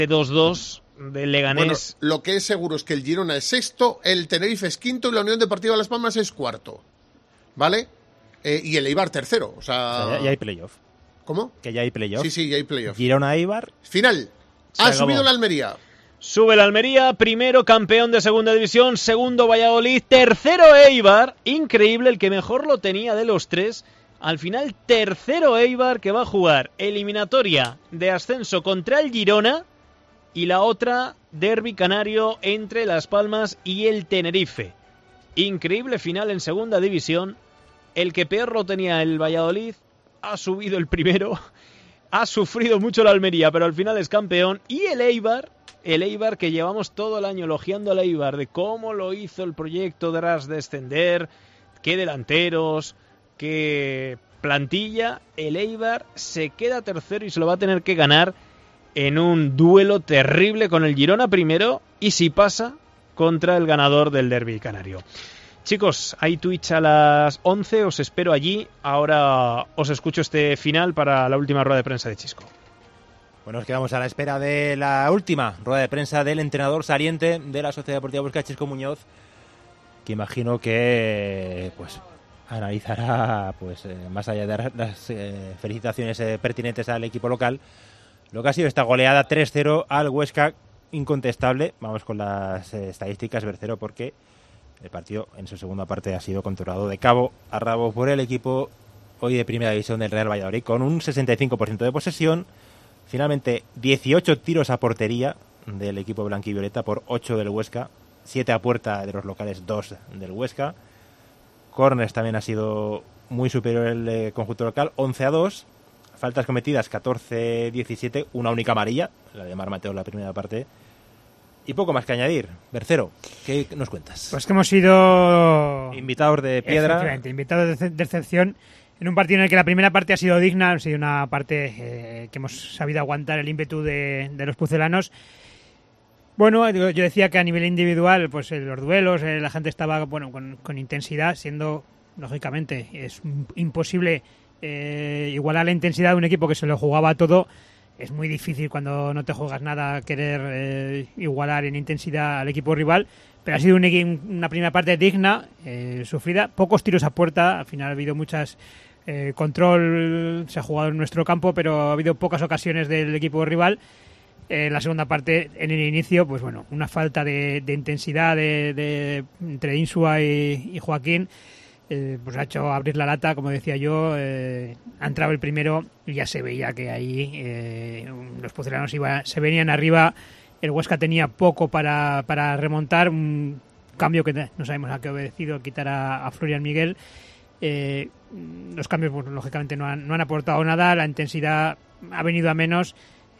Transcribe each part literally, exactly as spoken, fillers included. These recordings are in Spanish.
dos dos del Leganés. Bueno, lo que es seguro es que el Girona es sexto, el Tenerife es quinto y la Unión Deportiva Las Palmas es cuarto. ¿Vale? Eh, y el Eibar tercero. O sea, o sea ya, ya hay playoff. ¿Cómo? Que ya hay playoff. Sí, sí, ya hay playoff. Girona Eibar. Final. Se ha acabó. subido la Almería. Sube la Almería, primero campeón de segunda división, segundo Valladolid, tercero Eibar. Increíble, el que mejor lo tenía de los tres. Al final, tercero Eibar, que va a jugar eliminatoria de ascenso contra el Girona y la otra derbi canario entre Las Palmas y el Tenerife. Increíble final en segunda división. El que peor lo tenía el Valladolid ha subido el primero. Ha sufrido mucho la Almería, pero al final es campeón. Y el Eibar, el Eibar que llevamos todo el año elogiando al Eibar de cómo lo hizo el proyecto tras descender, qué delanteros, qué plantilla. El Eibar se queda tercero y se lo va a tener que ganar en un duelo terrible con el Girona primero y si pasa contra el ganador del derbi canario. Chicos, hay Twitch a las once, os espero allí. Ahora os escucho este final para la última rueda de prensa de Chisco. Bueno, nos quedamos a la espera de la última rueda de prensa del entrenador saliente de la Sociedad Deportiva Huesca, Chisco Muñoz, que imagino que pues analizará, pues eh, más allá de las eh, felicitaciones eh, pertinentes al equipo local, lo que ha sido esta goleada tres cero al Huesca, incontestable. Vamos con las eh, estadísticas, Bercero, porque el partido en su segunda parte ha sido controlado de cabo a rabo por el equipo hoy de primera división del Real Valladolid, con un sesenta y cinco por ciento de posesión. Finalmente, dieciocho tiros a portería del equipo blanquivioleta por ocho del Huesca, siete a puerta de los locales, dos del Huesca. Corners también ha sido muy superior el eh, conjunto local, once a dos. Faltas cometidas, catorce diecisiete, una única amarilla, la de Mar Mateo en la primera parte. Y poco más que añadir. Bercero, ¿qué nos cuentas? Pues que hemos sido invitados de piedra. Efectivamente, invitados de, de excepción en un partido en el que la primera parte ha sido digna, ha sido una parte eh, que hemos sabido aguantar el ímpetu de, de los pucelanos. Bueno, yo decía que a nivel individual, pues en los duelos eh, la gente estaba bueno con, con intensidad, siendo, lógicamente, es imposible eh, igualar la intensidad de un equipo que se lo jugaba todo. Es muy difícil cuando no te juegas nada querer eh, igualar en intensidad al equipo rival, pero ha sido un, una primera parte digna, eh, sufrida, pocos tiros a puerta, al final ha habido muchas eh, control, se ha jugado en nuestro campo, pero ha habido pocas ocasiones del equipo rival. En eh, la segunda parte, en el inicio, pues bueno, una falta de, de intensidad de, de, entre Insua y, y Joaquín, eh, pues ha hecho abrir la lata, como decía yo, eh, ha entrado el primero y ya se veía que ahí eh, los pucelanos iba, se venían arriba, el Huesca tenía poco para, para remontar, un cambio que no sabemos a qué ha obedecido, quitar a, a Florian Miguel. Eh, los cambios, pues, lógicamente, no han, no han aportado nada, la intensidad ha venido a menos,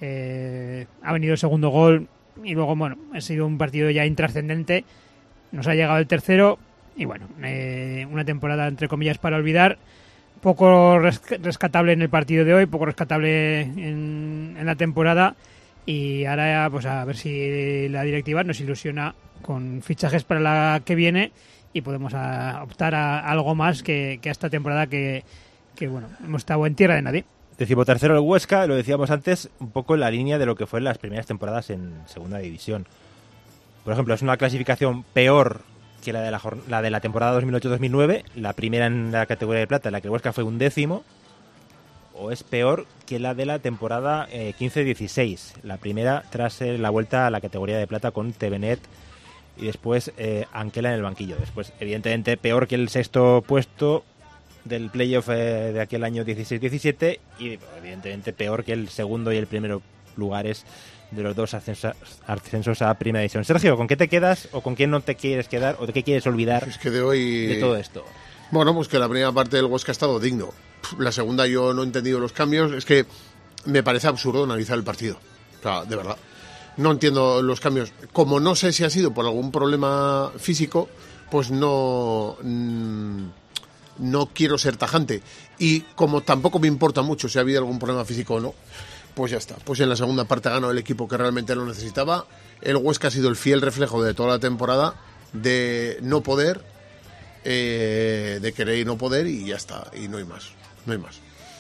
eh, ha venido el segundo gol y luego, bueno, ha sido un partido ya intrascendente, nos ha llegado el tercero y, bueno, eh, una temporada, entre comillas, para olvidar. Poco rescatable en el partido de hoy, poco rescatable en, en la temporada. Y ahora pues a ver si la directiva nos ilusiona con fichajes para la que viene y podemos a, optar a, a algo más que, que a esta temporada que, que bueno, hemos estado en tierra de nadie. Decimotercero el Huesca, lo decíamos antes, un poco en la línea de lo que fue en las primeras temporadas en segunda división. Por ejemplo, es una clasificación peor que la de la, la, de la temporada dos mil ocho dos mil nueve, la primera en la categoría de plata, en la que el Huesca fue un décimo. O es peor que la de la temporada eh, quince dieciséis, la primera tras eh, la vuelta a la categoría de plata con Tevenet y después eh, Anquela en el banquillo. Después, evidentemente, peor que el sexto puesto del playoff eh, de aquel año dieciséis diecisiete y, evidentemente, peor que el segundo y el primero lugares de los dos ascensos, ascensos a primera división. Sergio, ¿con qué te quedas o con quién no te quieres quedar o de qué quieres olvidar es que de, hoy... de todo esto? Bueno, pues que la primera parte del Huesca ha estado digno. La segunda yo no he entendido los cambios. Es que me parece absurdo analizar el partido. O sea, de verdad. No entiendo los cambios. Como no sé si ha sido por algún problema físico, pues no... Mmm, no quiero ser tajante. Y como tampoco me importa mucho si ha habido algún problema físico o no, pues ya está. Pues en la segunda parte ha ganado el equipo que realmente lo necesitaba. El Huesca ha sido el fiel reflejo de toda la temporada de no poder... Eh, de querer y no poder y ya está, y no hay más, no hay más.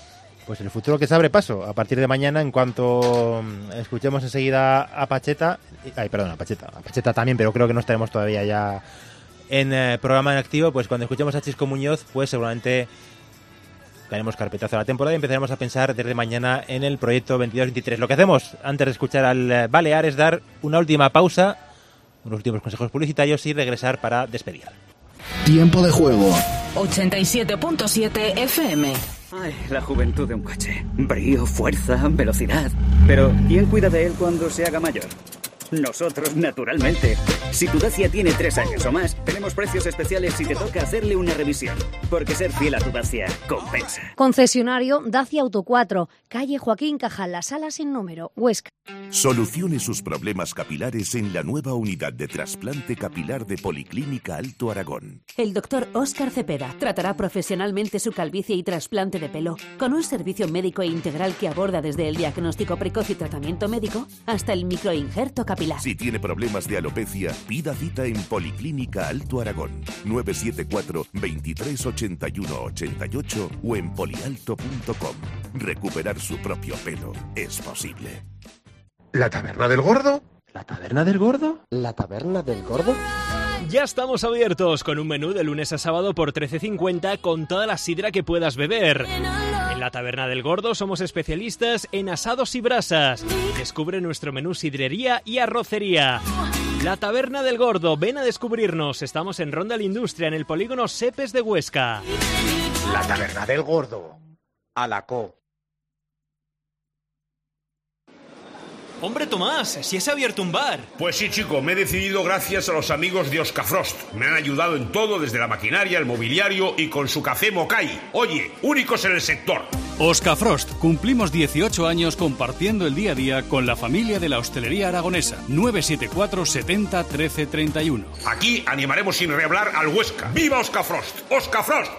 pues el futuro que se abre paso a partir de mañana en cuanto escuchemos enseguida a Pacheta, ay, perdón, a Pacheta, a Pacheta también, pero creo que no estaremos todavía ya en eh, programa en activo, pues cuando escuchemos a Chisco Muñoz, pues seguramente daremos carpetazo a la temporada y empezaremos a pensar desde mañana en el proyecto veintidós veintitrés. Lo que hacemos antes de escuchar al Balear es dar una última pausa, unos últimos consejos publicitarios y regresar para despedir. Tiempo de juego. ochenta y siete punto siete F M. Ay, la juventud de un coche. Brío, fuerza, velocidad. Pero, ¿quién cuida de él cuando se haga mayor? Nosotros, naturalmente. Si tu Dacia tiene tres años o más, tenemos precios especiales si te toca hacerle una revisión. Porque ser fiel a tu Dacia compensa. Concesionario Dacia Auto cuatro, calle Joaquín Cajal, La Sala sin número, Huesca. Solucione sus problemas capilares en la nueva unidad de trasplante capilar de Policlínica Alto Aragón. El doctor Óscar Cepeda tratará profesionalmente su calvicie y trasplante de pelo, con un servicio médico e integral que aborda desde el diagnóstico precoz y tratamiento médico hasta el microinjerto capilar. Si tiene problemas de alopecia, pida cita en Policlínica Alto Aragón, nueve siete cuatro, veintitrés ochenta y uno ochenta y ocho o en polialto punto com. Recuperar su propio pelo es posible. ¿La Taberna del Gordo? ¿La Taberna del Gordo? ¿La Taberna del Gordo? Ya estamos abiertos con un menú de lunes a sábado por trece cincuenta con toda la sidra que puedas beber. En la Taberna del Gordo somos especialistas en asados y brasas. Descubre nuestro menú sidrería y arrocería. La Taberna del Gordo, ven a descubrirnos. Estamos en Ronda la Industria, en el polígono Sepes de Huesca. La Taberna del Gordo. A la co. Hombre, Tomás, si has abierto un bar. Pues sí, chico, me he decidido gracias a los amigos de Oscafrost. Me han ayudado en todo, desde la maquinaria, el mobiliario y con su café Mokai. Oye, únicos en el sector. Oscafrost, cumplimos dieciocho años compartiendo el día a día con la familia de la hostelería aragonesa. nueve siete cuatro, setenta, trece, treinta y uno. Aquí animaremos sin rehablar al Huesca. ¡Viva Oscafrost! ¡Oscafrost!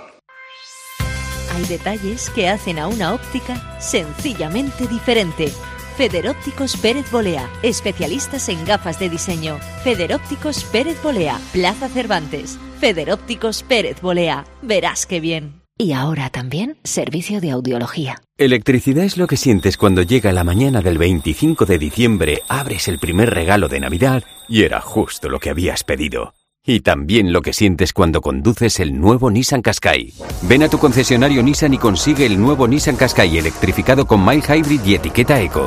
Hay detalles que hacen a una óptica sencillamente diferente. Federópticos Pérez Bolea, especialistas en gafas de diseño. Federópticos Pérez Bolea, Plaza Cervantes. Federópticos Pérez Bolea, verás qué bien. Y ahora también servicio de audiología. Electricidad es lo que sientes cuando llega la mañana del veinticinco de diciembre, abres el primer regalo de Navidad y era justo lo que habías pedido. Y también lo que sientes cuando conduces el nuevo Nissan Qashqai. Ven a tu concesionario Nissan y consigue el nuevo Nissan Qashqai electrificado con mild hybrid y etiqueta eco.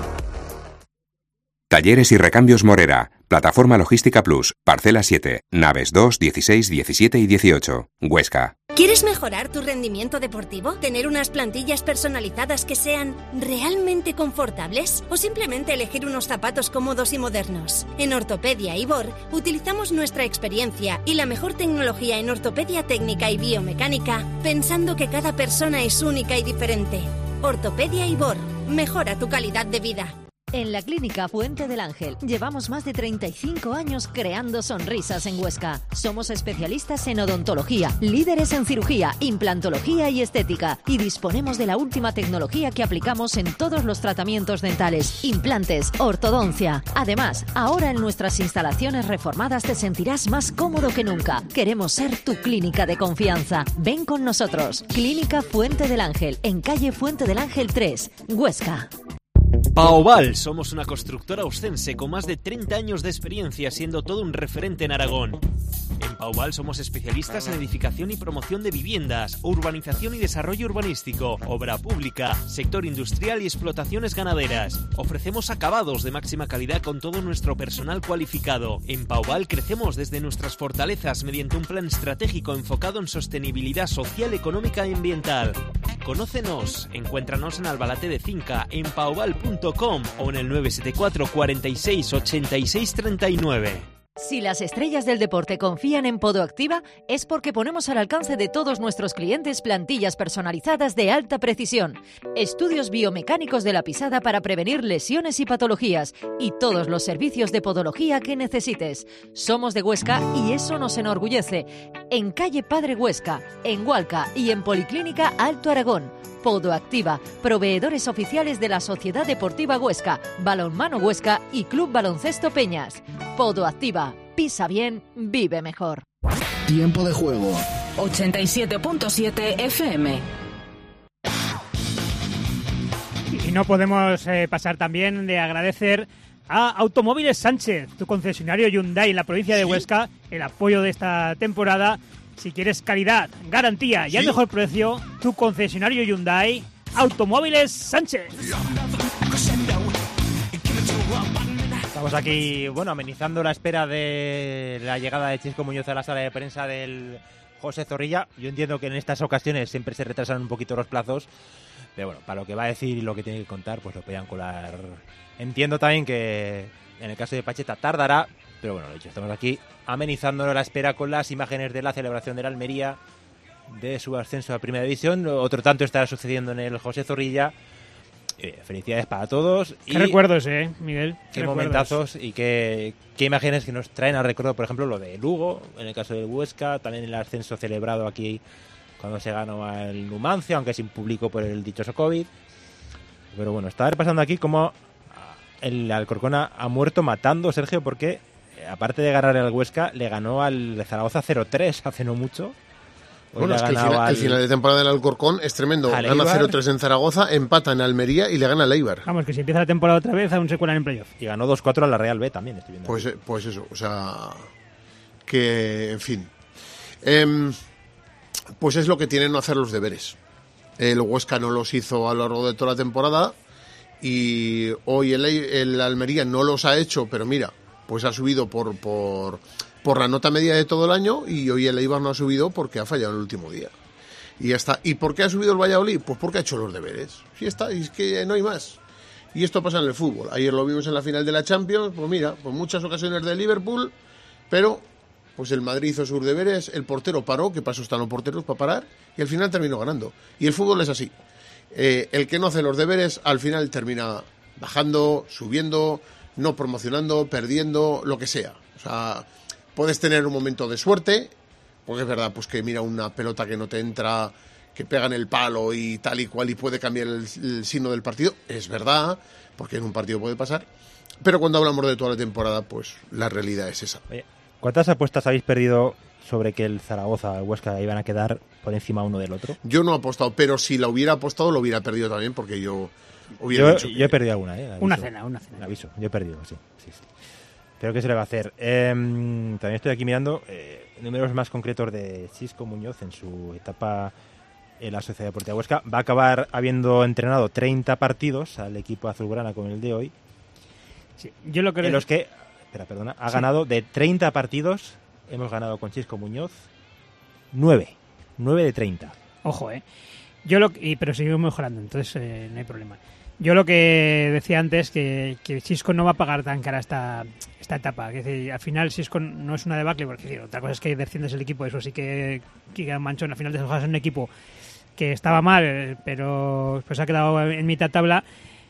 Talleres y recambios Morera. Plataforma Logística Plus. Parcela siete. Naves dos, dieciséis, diecisiete y dieciocho. Huesca. ¿Quieres mejorar tu rendimiento deportivo? ¿Tener unas plantillas personalizadas que sean realmente confortables? ¿O simplemente elegir unos zapatos cómodos y modernos? En Ortopedia Ibor utilizamos nuestra experiencia y la mejor tecnología en ortopedia técnica y biomecánica, pensando que cada persona es única y diferente. Ortopedia Ibor. Mejora tu calidad de vida. En la Clínica Fuente del Ángel llevamos más de treinta y cinco años creando sonrisas en Huesca. Somos especialistas en odontología, líderes en cirugía, implantología y estética y disponemos de la última tecnología que aplicamos en todos los tratamientos dentales, implantes, ortodoncia. Además, ahora en nuestras instalaciones reformadas te sentirás más cómodo que nunca. Queremos ser tu clínica de confianza. Ven con nosotros. Clínica Fuente del Ángel, en calle Fuente del Ángel tres, Huesca. Paoval, somos una constructora ostense con más de treinta años de experiencia, siendo todo un referente en Aragón. En Paoval somos especialistas en edificación y promoción de viviendas, urbanización y desarrollo urbanístico, obra pública, sector industrial y explotaciones ganaderas. Ofrecemos acabados de máxima calidad con todo nuestro personal cualificado. En Paoval crecemos desde nuestras fortalezas mediante un plan estratégico enfocado en sostenibilidad social, económica y ambiental. Conócenos, encuéntranos en Albalate de Cinca, en paoval punto com o en el nueve siete cuatro, cuarenta y seis, ochenta y seis, treinta y nueve. Si las estrellas del deporte confían en Podoactiva, es porque ponemos al alcance de todos nuestros clientes plantillas personalizadas de alta precisión, estudios biomecánicos de la pisada para prevenir lesiones y patologías y todos los servicios de podología que necesites. Somos de Huesca y eso nos enorgullece. En calle Padre Huesca, en Hualca y en Policlínica Alto Aragón. Podoactiva, proveedores oficiales de la Sociedad Deportiva Huesca, Balonmano Huesca y Club Baloncesto Peñas. Podoactiva, pisa bien, vive mejor. Tiempo de juego. ochenta y siete punto siete F M. no podemos eh, pasar también de agradecer a Automóviles Sánchez, tu concesionario Hyundai en la provincia de Huesca, el apoyo de esta temporada. Si quieres calidad, garantía y al mejor precio, tu concesionario Hyundai, Automóviles Sánchez. Estamos aquí, bueno, amenizando la espera de la llegada de Chisco Muñoz a la sala de prensa del José Zorrilla. Yo entiendo que en estas ocasiones siempre se retrasan un poquito los plazos, pero bueno, para lo que va a decir y lo que tiene que contar, pues lo podían colar. Entiendo también que en el caso de Pacheta tardará, pero bueno, de hecho estamos aquí amenizándolo la espera con las imágenes de la celebración de la Almería, de su ascenso a Primera División. Otro tanto estará sucediendo en el José Zorrilla. Eh, felicidades para todos. Qué y recuerdos, eh, Miguel. Qué, qué momentazos y qué, qué imágenes que nos traen al recuerdo, por ejemplo, lo de Lugo, en el caso del Huesca, también el ascenso celebrado aquí cuando se ganó al Numancia, aunque sin público por el dichoso COVID. Pero bueno, está pasando aquí como el Alcorcón ha muerto matando, Sergio, porque aparte de ganar al Huesca, le ganó al Zaragoza cero tres hace no mucho. Hoy bueno, es que el final, al... el final de temporada del Alcorcón es tremendo. Gana cero tres en Zaragoza, empata en Almería y le gana al Eibar. Vamos, que si empieza la temporada otra vez, aún se cuelan en playoff. Y ganó dos cuatro a la Real B también, estoy viendo. Pues, pues eso, o sea, que, en fin. Eh, pues es lo que tienen no hacer los deberes. El Huesca no los hizo a lo largo de toda la temporada y hoy el, el Almería no los ha hecho, pero mira, pues ha subido por... por por la nota media de todo el año y hoy el Eibar no ha subido porque ha fallado en el último día. Y ya está. ¿Y por qué ha subido el Valladolid? Pues porque ha hecho los deberes. Sí está, y es que no hay más. Y esto pasa en el fútbol. Ayer lo vimos en la final de la Champions, pues mira, pues muchas ocasiones de Liverpool, pero pues el Madrid hizo sus deberes, el portero paró, que para eso están los porteros, para parar, y al final terminó ganando. Y el fútbol es así. Eh, el que no hace los deberes, al final termina bajando, subiendo, no promocionando, perdiendo, lo que sea. O sea... Puedes tener un momento de suerte, porque es verdad, pues que mira una pelota que no te entra, que pega en el palo y tal y cual y puede cambiar el, el signo del partido. Es verdad, porque en un partido puede pasar. Pero cuando hablamos de toda la temporada, pues la realidad es esa. Oye, ¿cuántas apuestas habéis perdido sobre que el Zaragoza o el Huesca iban a quedar por encima uno del otro? Yo no he apostado, pero si la hubiera apostado lo hubiera perdido también, porque yo hubiera yo, dicho que... yo he perdido alguna, ¿eh? Una cena, una cena. Aviso, yo he perdido, sí, sí, sí. Pero ¿qué se le va a hacer? Eh, también estoy aquí mirando eh, números más concretos de Chisco Muñoz en su etapa en la Sociedad Deportiva Huesca. Va a acabar habiendo entrenado treinta partidos al equipo azulgrana con el de hoy. Sí, yo lo creo. En los que, espera, perdona, ha sí. ganado de treinta partidos, hemos ganado con Chisco Muñoz nueve. nueve de treinta. Ojo, ¿eh? Yo lo, y, pero seguimos mejorando, entonces eh, no hay problema. Yo lo que decía antes, que, que Chisco no va a pagar tan cara esta, esta etapa. Es decir, al final Chisco no es una debacle, porque decir, otra cosa es que desciendes el equipo, eso sí que queda manchón. Al final te dejas en un equipo que estaba mal, pero pues ha quedado en mitad tabla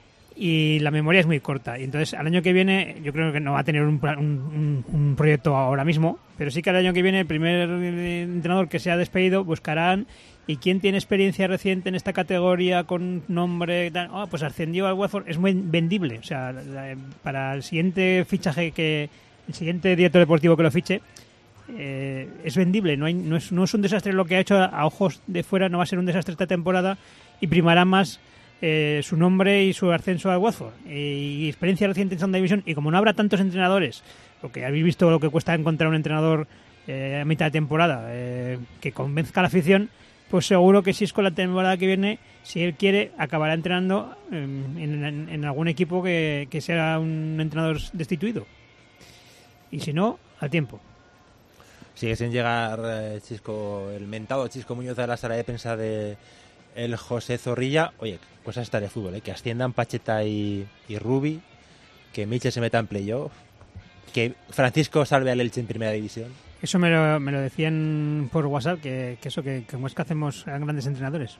y la memoria es muy corta. Y entonces al año que viene yo creo que no va a tener un, un, un proyecto ahora mismo, pero sí que al año que viene el primer entrenador que sea despedido buscarán. ¿Y quién tiene experiencia reciente en esta categoría con nombre? Oh, pues ascendió al Watford, es muy vendible. O sea, para el siguiente fichaje, que el siguiente director deportivo que lo fiche, eh, es vendible. No, hay, no, es, no es un desastre lo que ha hecho a ojos de fuera, no va a ser un desastre esta temporada y primará más eh, su nombre y su ascenso al Watford. Y experiencia reciente en Segunda División. Y como no habrá tantos entrenadores, porque habéis visto lo que cuesta encontrar un entrenador eh, a mitad de temporada eh, que convenzca a la afición, pues seguro que si es con la temporada que viene, si él quiere, acabará entrenando en, en, en algún equipo que, que sea un entrenador destituido. Y si no, al tiempo. Sigue sin llegar eh, Chisco, el mentado Chisco Muñoz a la sala de prensa de el José Zorrilla. Oye, cosas esta de fútbol, ¿eh? Que asciendan Pacheta y, y Rubi, que Michel se meta en playoff, que Francisco salve al Elche en Primera División. Eso me lo, me lo decían por WhatsApp, que, que eso, que, que como es que hacemos grandes entrenadores.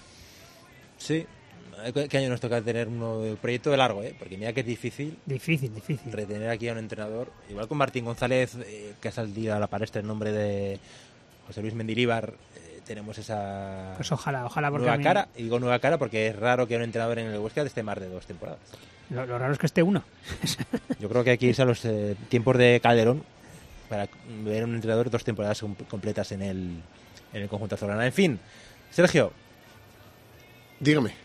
Sí. ¿Qué año nos toca tener un proyecto de largo, eh? Porque mira que es difícil. Difícil, difícil. Retener aquí a un entrenador. Igual con Martín González, eh, que ha salido a la palestra en nombre de José Luis Mendilibar, eh, tenemos esa pues ojalá, ojalá porque nueva mí... cara. Y digo nueva cara porque es raro que un entrenador en el Huesca esté más de dos temporadas. Lo, lo raro es que esté uno. Yo creo que hay que irse a los eh, tiempos de Calderón para ver un entrenador dos temporadas completas en el, en el conjunto azulgrana. En fin, Sergio. Dígame.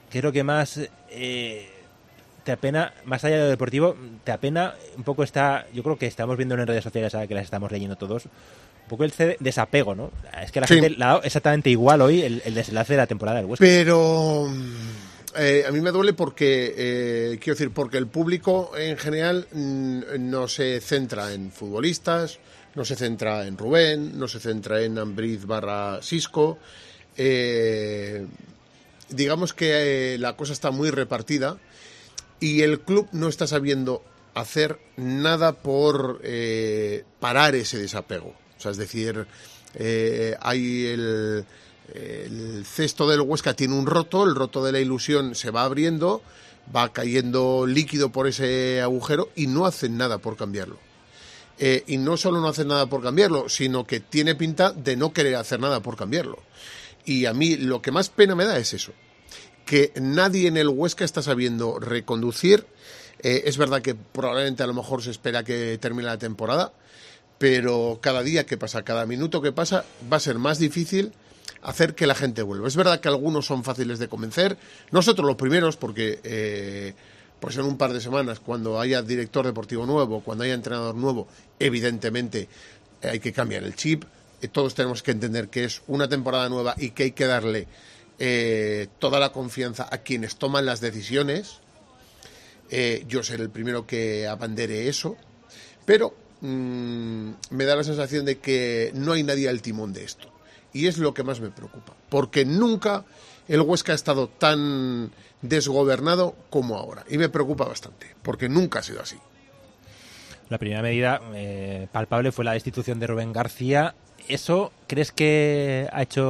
¿qué es lo que más eh, te apena, más allá de lo deportivo, te apena un poco está, yo creo que estamos viendo en redes sociales, ahora que las estamos leyendo todos, un poco el desapego, ¿no? Es que la sí. gente le ha dado exactamente igual hoy el, el desenlace de la temporada del Huesca. Pero eh, a mí me duele porque, eh, quiero decir, porque el público en general mm, no se centra en futbolistas, no se centra en Rubén, no se centra en Ambriz barra Sisco. Eh, digamos que eh, la cosa está muy repartida y el club no está sabiendo hacer nada por eh, parar ese desapego. O sea, es decir, eh, hay el, el cesto del Huesca tiene un roto, el roto de la ilusión se va abriendo, va cayendo líquido por ese agujero y no hacen nada por cambiarlo. Eh, y no solo no hacen nada por cambiarlo, sino que tiene pinta de no querer hacer nada por cambiarlo. Y a mí lo que más pena me da es eso, que nadie en el Huesca está sabiendo reconducir. Eh, es verdad que probablemente a lo mejor se espera que termine la temporada, pero cada día que pasa, cada minuto que pasa, va a ser más difícil hacer que la gente vuelva. Es verdad que algunos son fáciles de convencer, nosotros los primeros, porque eh, pues en un par de semanas, cuando haya director deportivo nuevo, cuando haya entrenador nuevo, evidentemente eh, hay que cambiar el chip, eh, todos tenemos que entender que es una temporada nueva y que hay que darle eh, toda la confianza a quienes toman las decisiones. Eh, yo seré el primero que abandere eso, pero mmm, me da la sensación de que no hay nadie al timón de esto. Y es lo que más me preocupa, porque nunca el Huesca ha estado tan desgobernado como ahora. Y me preocupa bastante, porque nunca ha sido así. La primera medida eh, palpable fue la destitución de Rubén García. ¿Eso crees que ha hecho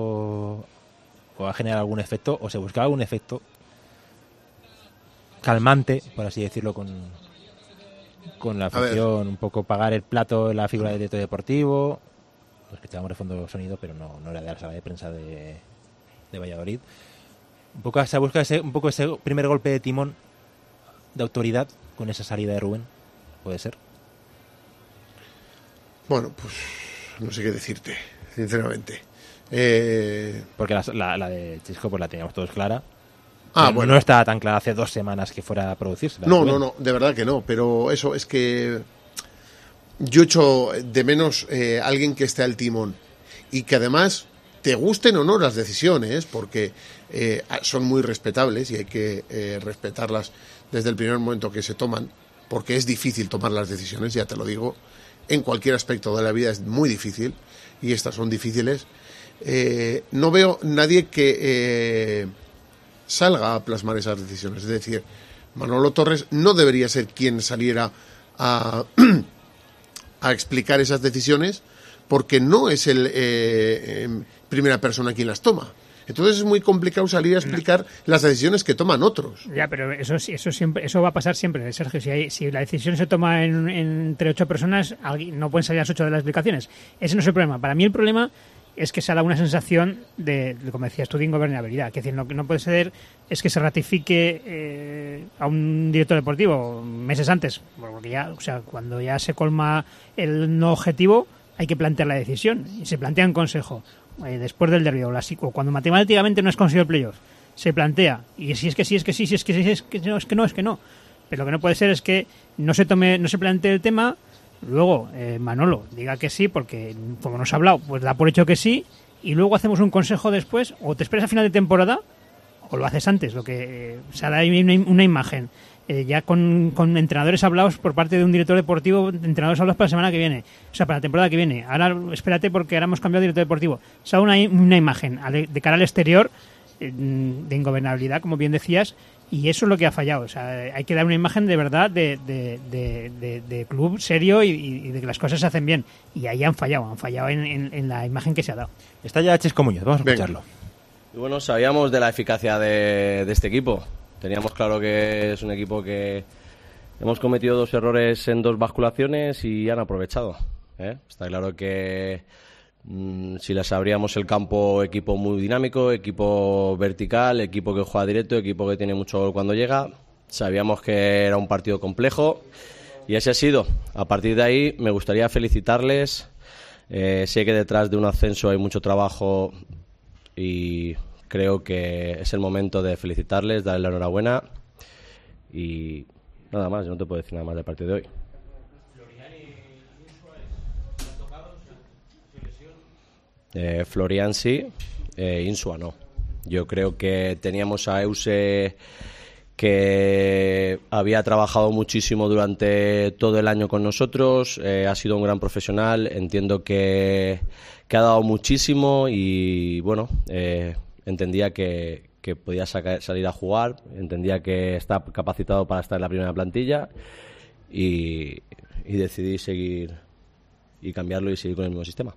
o ha generado algún efecto, o se buscaba algún efecto calmante, por así decirlo, con, con la afición? Un poco pagar el plato en la figura del director deportivo. Los que estábamos de fondo sonido, pero no, no era de la sala de prensa de, de Valladolid. Un poco se busca ese, un poco ese primer golpe de timón de autoridad con esa salida de Rubén. ¿Puede ser? Bueno, pues no sé qué decirte, sinceramente. Eh... Porque la, la, la de Chisco pues la teníamos todos clara. Ah, no, bueno. No estaba tan clara hace dos semanas que fuera a producirse. No, no, no, de verdad que no. Pero eso es que yo echo de menos eh, alguien que esté al timón y que además te gusten o no las decisiones, porque eh, son muy respetables y hay que eh, respetarlas desde el primer momento que se toman, porque es difícil tomar las decisiones, ya te lo digo, en cualquier aspecto de la vida es muy difícil y estas son difíciles. Eh, no veo nadie que eh, salga a plasmar esas decisiones. Es decir, Manolo Torres no debería ser quien saliera a, a explicar esas decisiones, porque no es el eh, eh, primera persona quien las toma. Entonces es muy complicado salir a explicar las decisiones que toman otros. Ya, pero eso eso siempre eso va a pasar siempre, Sergio. Si, hay, si la decisión se toma en, en, entre ocho personas, no pueden salir las ocho de las explicaciones. Ese no es el problema. Para mí el problema es que se ha dado una sensación de, como decías tú, de ingobernabilidad. Es decir, lo que no puede ser es que se ratifique eh, a un director deportivo meses antes, porque ya, o sea, cuando ya se colma el no objetivo, hay que plantear la decisión y se plantea en consejo. Eh, después del derbi o, la, o cuando matemáticamente no es conseguido el playoff, se plantea, y si es que sí, es que sí, si es que sí, es que no, es que no, es que no. Pero lo que no puede ser es que no se tome, no se plantee el tema, luego eh, Manolo diga que sí, porque como nos ha hablado, pues da por hecho que sí, y luego hacemos un consejo después, o te esperas a final de temporada, o lo haces antes, lo que eh, o sea, da una, una imagen. Eh, ya con, con entrenadores hablados por parte de un director deportivo, entrenadores hablados para la semana que viene, o sea, para la temporada que viene. Ahora espérate porque ahora hemos cambiado de director deportivo. O sea, una, una imagen de cara al exterior eh, de ingobernabilidad, como bien decías, y eso es lo que ha fallado. O sea, hay que dar una imagen de verdad de, de, de, de, de club serio y, y de que las cosas se hacen bien. Y ahí han fallado, han fallado en, en, en la imagen que se ha dado. Está ya Chisco Muñoz, vamos a escucharlo. Y bueno, sabíamos de la eficacia de, de este equipo. Teníamos claro que es un equipo que hemos cometido dos errores en dos basculaciones y han aprovechado, ¿eh? Está claro que mmm, si les abríamos el campo, equipo muy dinámico, equipo vertical, equipo que juega directo, equipo que tiene mucho gol cuando llega. Sabíamos que era un partido complejo y ese ha sido. A partir de ahí me gustaría felicitarles. Eh, sé que detrás de un ascenso hay mucho trabajo y creo que es el momento de felicitarles, darles la enhorabuena y nada más, yo no te puedo decir nada más del partido de hoy. Eh, Florian sí, eh, Insua no. Yo creo que teníamos a Euse, que había trabajado muchísimo durante todo el año con nosotros, eh, ha sido un gran profesional, entiendo que, que ha dado muchísimo y bueno, eh, entendía que, que podía sacar, salir a jugar, entendía que está capacitado para estar en la primera plantilla y, y decidí seguir y cambiarlo y seguir con el mismo sistema.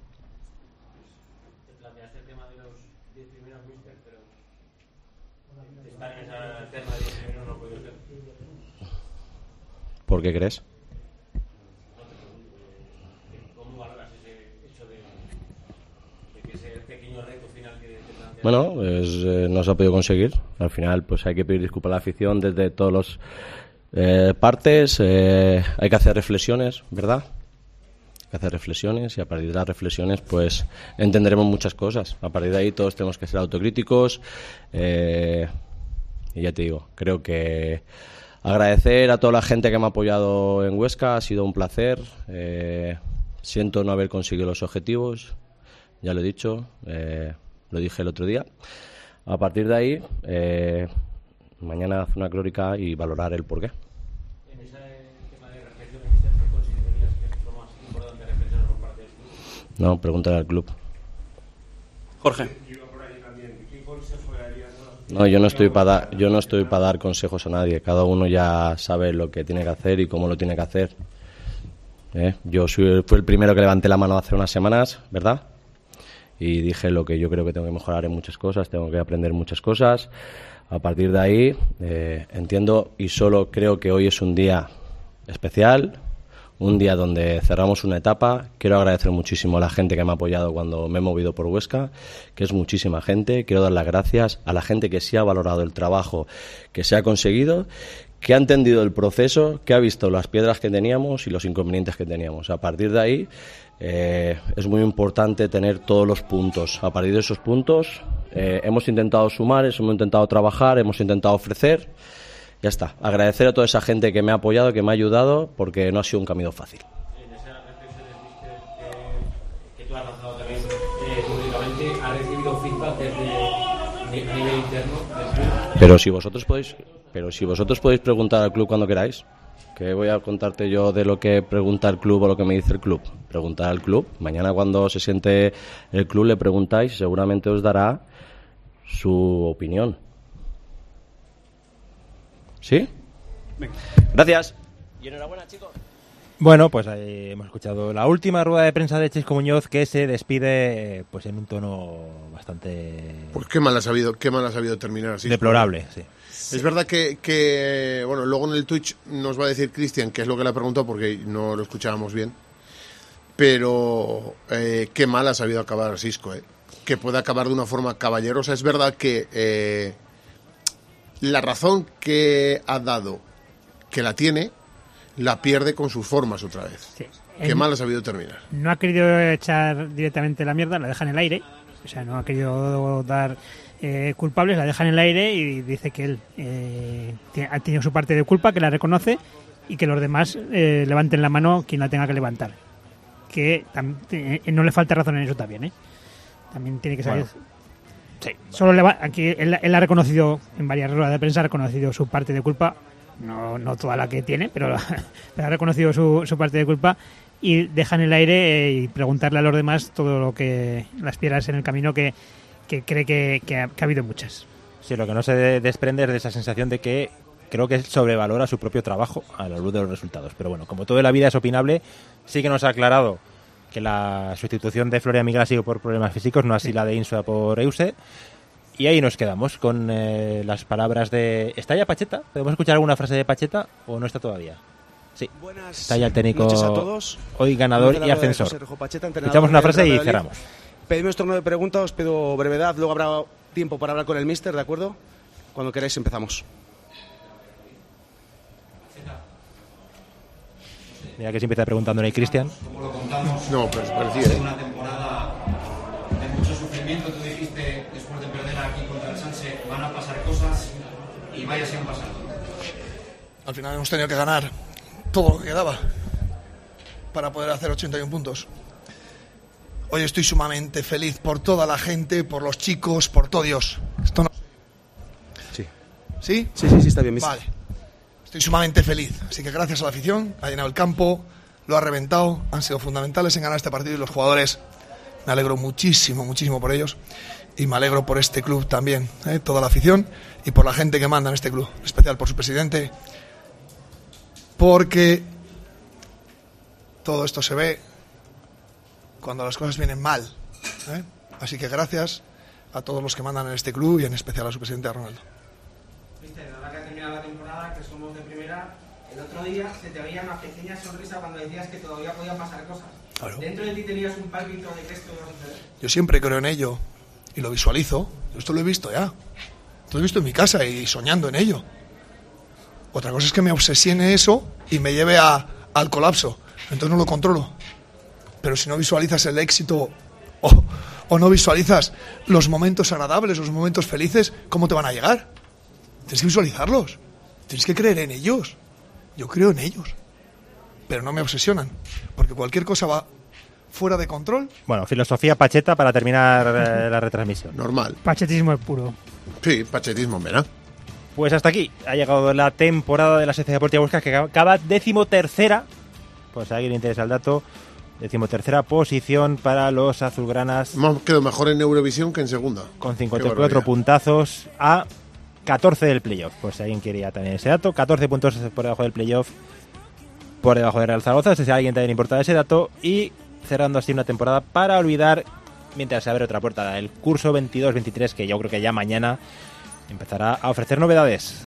¿Por qué crees? ¿Cómo valoras ese hecho de, de que ese pequeño reto final que te planteas? Bueno, pues, eh, no se ha podido conseguir. Al final, pues hay que pedir disculpas a la afición desde todas las eh, partes. Eh, hay que hacer reflexiones, ¿verdad? Hay que hacer reflexiones y a partir de las reflexiones, pues entenderemos muchas cosas. A partir de ahí, todos tenemos que ser autocríticos. Eh, y ya te digo, creo que agradecer a toda la gente que me ha apoyado en Huesca, ha sido un placer. Eh, siento no haber conseguido los objetivos, ya lo he dicho, eh, lo dije el otro día. A partir de ahí, eh, mañana hacer una crónica y valorar el porqué. En ese tema de reflexión, ¿qué considerarías que es lo más importante reflexionar por parte del club? No, pregúntale al club. Jorge. No, yo no estoy para dar, yo no estoy para dar consejos a nadie. Cada uno ya sabe lo que tiene que hacer y cómo lo tiene que hacer. ¿Eh? Yo soy, fui el primero que levanté la mano hace unas semanas, ¿verdad? Y dije lo que yo creo que tengo que mejorar en muchas cosas, tengo que aprender muchas cosas. A partir de ahí, eh, entiendo y solo creo que hoy es un día especial, un día donde cerramos una etapa. Quiero agradecer muchísimo a la gente que me ha apoyado cuando me he movido por Huesca, que es muchísima gente. Quiero dar las gracias a la gente que sí ha valorado el trabajo que se ha conseguido, que ha entendido el proceso, que ha visto las piedras que teníamos y los inconvenientes que teníamos. A partir de ahí, eh, es muy importante tener todos los puntos. A partir de esos puntos, eh, hemos intentado sumar, hemos intentado trabajar, hemos intentado ofrecer. Ya está. Agradecer a toda esa gente que me ha apoyado, que me ha ayudado, porque no ha sido un camino fácil. En esas reflexiones, mister, que, que tú has lanzado también eh, públicamente, ¿ha recibido feedback desde a nivel interno del club? Pero si vosotros podéis, pero si vosotros podéis preguntar al club cuando queráis, ¿qué voy a contarte yo de lo que pregunta el club o lo que me dice el club? Preguntar al club. Mañana cuando se siente el club le preguntáis y seguramente os dará su opinión. ¿Sí? Venga. Gracias. Y enhorabuena, chicos. Bueno, pues ahí hemos escuchado la última rueda de prensa de Chesco Muñoz, que se despide pues en un tono bastante... Pues qué mal ha sabido, qué mal ha sabido terminar así. Deplorable, sí. Es verdad que, que, bueno, luego en el Twitch nos va a decir Cristian qué es lo que le ha preguntado porque no lo escuchábamos bien, pero eh, qué mal ha sabido acabar Sisco, eh. Que puede acabar de una forma caballerosa. Es verdad que... Eh, la razón que ha dado, que la tiene, la pierde con sus formas otra vez. Sí. Qué Él mal ha sabido terminar. No ha querido echar directamente la mierda, la deja en el aire. O sea, no ha querido dar eh, culpables, la deja en el aire y dice que él eh, ha tenido su parte de culpa, que la reconoce y que los demás eh, levanten la mano quien la tenga que levantar. Que tam- eh, no le falta razón en eso también, ¿eh? También tiene que saber... Bueno. Sí, solo le va, aquí él, él ha reconocido en varias ruedas de prensa, ha reconocido su parte de culpa, no, no toda la que tiene, pero, pero ha reconocido su, su parte de culpa y deja en el aire eh, y preguntarle a los demás todo lo que, las piedras en el camino que, que cree que, que, ha, que ha habido muchas. Sí, lo que no se desprende es de esa sensación de que creo que él sobrevalora su propio trabajo a la luz de los resultados. Pero bueno, como todo en la vida es opinable, sí que nos ha aclarado que la sustitución de Florian Miguel ha sido por problemas físicos, no así sí. La de Insua por Euse. Y ahí nos quedamos con eh, las palabras de... ¿Está ya Pacheta? ¿Podemos escuchar alguna frase de Pacheta o no está todavía? Sí. Buenas está ya el técnico noches a todos. Hoy ganador y ascensor. Pacheta, escuchamos una frase y cerramos. Pedimos turno de preguntas, os pido brevedad, luego habrá tiempo para hablar con el míster, ¿de acuerdo? Cuando queráis empezamos. Mira que se empieza preguntándole a Cristian. ¿Cómo lo contamos? No, pero es parecido, ¿eh? Una temporada de mucho sufrimiento, tú dijiste, después de perder aquí contra el y vaya siendo pasado. Al final hemos tenido que ganar todo lo que quedaba para poder hacer ochenta y uno puntos. Hoy estoy sumamente feliz por toda la gente, por los chicos, por todo Dios. Esto no... Sí. ¿Sí? Sí, sí, sí, está bien. Mister. Vale. Estoy sumamente feliz. Así que gracias a la afición, ha llenado el campo, lo ha reventado, han sido fundamentales en ganar este partido y los jugadores, me alegro muchísimo, muchísimo por ellos y me alegro por este club también, ¿eh? Toda la afición y por la gente que manda en este club, en especial por su presidente, porque todo esto se ve cuando las cosas vienen mal, ¿eh? Así que gracias a todos los que mandan en este club y en especial a su presidente, a Ronaldo. Mister, ahora que ha terminado la temporada, que somos de primera, el otro día se te veía una pequeña sonrisa cuando decías que todavía podían pasar cosas. Claro. Dentro de ti tenías un pálpito de que esto iba a suceder. Yo siempre creo en ello y lo visualizo. Esto lo he visto ya. Esto lo he visto en mi casa y soñando en ello. Otra cosa es que me obsesione eso y me lleve a, al colapso. Entonces no lo controlo. Pero si no visualizas el éxito o, o no visualizas los momentos agradables, los momentos felices, ¿cómo te van a llegar? Tienes que visualizarlos. Tienes que creer en ellos. Yo creo en ellos. Pero no me obsesionan. Porque cualquier cosa va fuera de control. Bueno, filosofía pacheta para terminar eh, la retransmisión. Normal. Pachetismo es puro. Sí, pachetismo, verá. Pues hasta aquí ha llegado la temporada de la Sociedad Deportiva Huesca, que acaba decimotercera. Pues a alguien le interesa el dato. Decimotercera posición para los azulgranas. Hemos quedado mejor en Eurovisión que en segunda. Con cincuenta y cuatro puntazos a catorce del playoff. Pues si alguien quería también ese dato. catorce puntos por debajo del playoff. Por debajo de Real Zaragoza. Si a alguien también importa ese dato. Y cerrando así una temporada para olvidar, mientras se abre otra puerta, el curso veintidós veintitrés, que yo creo que ya mañana empezará a ofrecer novedades.